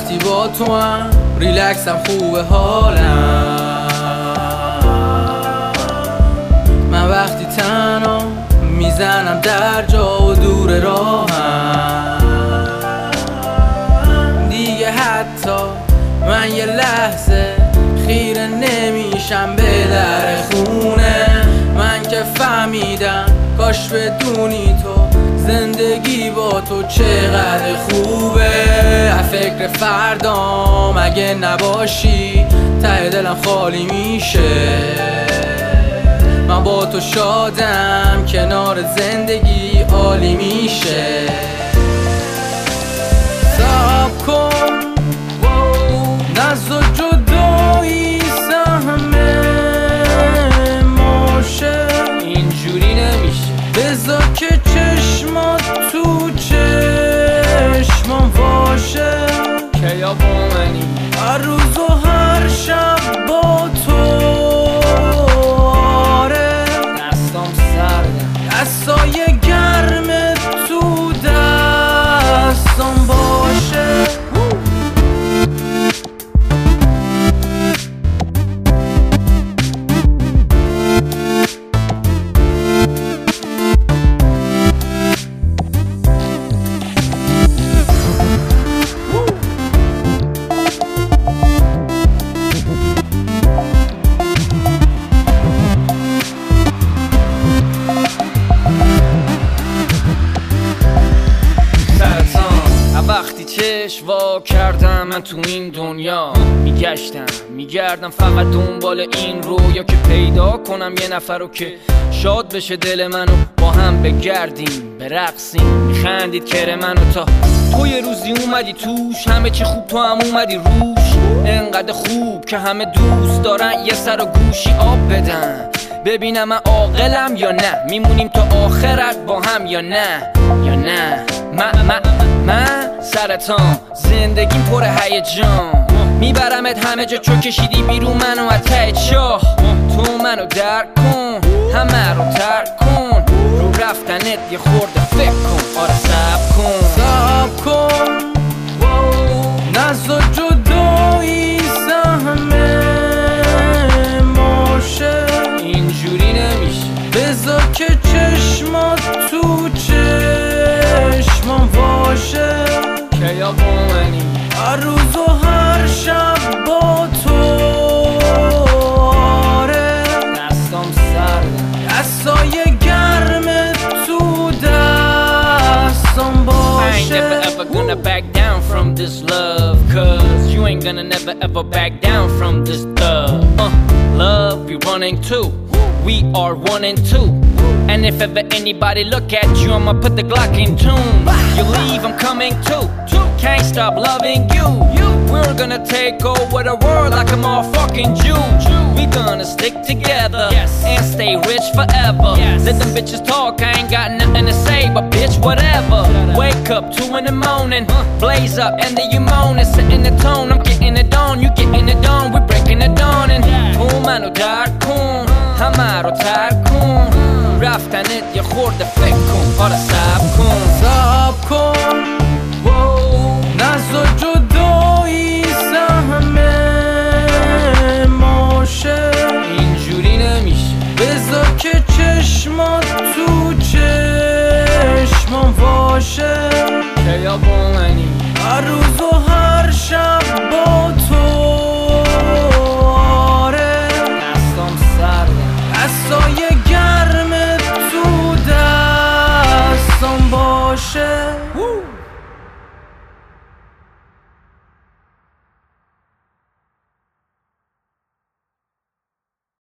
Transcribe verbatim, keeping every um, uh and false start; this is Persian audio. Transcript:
وقتی با تو هم ریلکسم خوبه حالم. من وقتی تنها میزنم در جا و دور راهم، دیگه حتی من یه لحظه خیره نمیشم به در خونه. من که فهمیدم کاش بدونی تو زندگی با تو چقدر خوبه. فکر فردام اگه نباشی ته دلم خالی میشه. من با تو شادم کنار زندگی عالی میشه. صبر کن نزد جدایی سهمه ماشه، اینجوری نمیشه. بذار که چشمات تو چشمام باشه. کیا با منی هر روز و هر شب با تو. آره دستام سرده، دستای گرم تو دستام باشه. وقتی چشم وا کردم من تو این دنیا میگشتم میگردم فقط دنبال این رویا که پیدا کنم یه نفر رو که شاد بشه دل منو با هم بگردیم برقصیم. میخندید کره منو تا تو یه روزی اومدی توش، همه چی خوب تو هم اومدی روش. انقدر خوب که همه دوست دارن یه سر و گوشی آب بدن ببینم من عاقلم یا نه، میمونیم تا آخرت با هم یا نه یا نه. من من من سرطان زندگیم پر هیجان، میبرمت همه جا چو کشیدی بیرون منو از ته چاه. تو منو درک کن همه رو ترک کن، رو رفتنت یه خورده فکر کن. آره صبر کن صبر کن نزد جدایی سهمه ماشه، اینجوری نمیشه. بذار که چشمات تو چشمام باشه. کیا با منی هر روز و هر شب با تو. آره دستام سرده، دستای گرم تو دستام باشه. I ain't never ever gonna back down from this love, cause you ain't gonna never ever back down from this love. uh, Love we running too, we are one and two. And if ever anybody look at you, I'ma put the Glock in tune. You leave, I'm coming too. Can't stop loving you. We're gonna take over the world like a motherfucking Jew. We gonna stick together and stay rich forever. Let them bitches talk, I ain't got nothing to say, but bitch, whatever. Wake up two in the morning, blaze up and then you moaning, setting the tone. I'm getting it on, you getting it on, we breaking it down. And oh man, oh dark coon, همه رو ترک کن، رفتنت یه خورده فکر کن. آره صبر کن صبر کن نزد جدایی سهمه ماشه، اینجوری نمیشه. بذار که چشمات تو چشمام باشه. کیا با منی هر روز و هر شب